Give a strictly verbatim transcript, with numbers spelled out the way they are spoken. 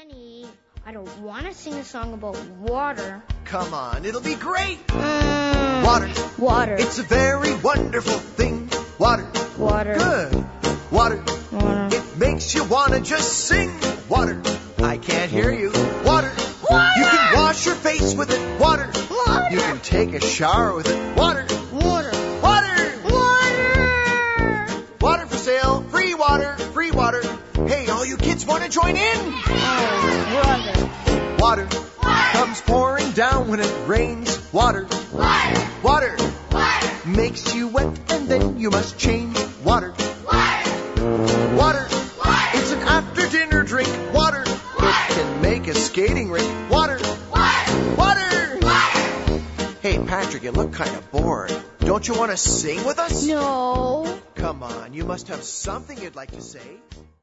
Danny, I don't want to sing a song about water. Come on, it'll be great. Mm, Water. Water. It's a very wonderful thing. Water. Water. Good. Water. Water. It makes you want to just sing. Water. I can't hear you. Water. Water. You can wash your face with it. Water. Water. You can take a shower with it. Water. Water. Water. Water. Water for sale. Free water. Free water. Hey, all you kids want to join in? Oh, brother. Water. Water. Comes pouring down when it rains. Water. Water. Water. Water. Makes you wet and then you must change. Water. Water. Water. Water. It's an after dinner drink. Water. It can make a skating rink. Water. Water. Water. Water. Hey, Patrick, you look kind of bored. Don't you want to sing with us? No. Come on, you must have something you'd like to say.